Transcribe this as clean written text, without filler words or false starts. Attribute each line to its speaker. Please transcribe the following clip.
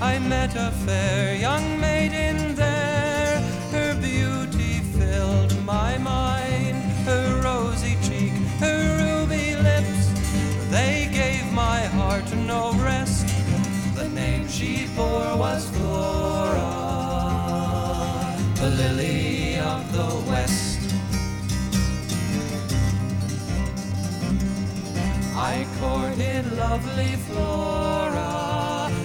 Speaker 1: I met a fair young maiden there. Her beauty filled my mind. Her rosy cheek, her ruby lips, they gave my heart no rest. The name she bore was Flora, the lily of the West. I courted lovely Flora,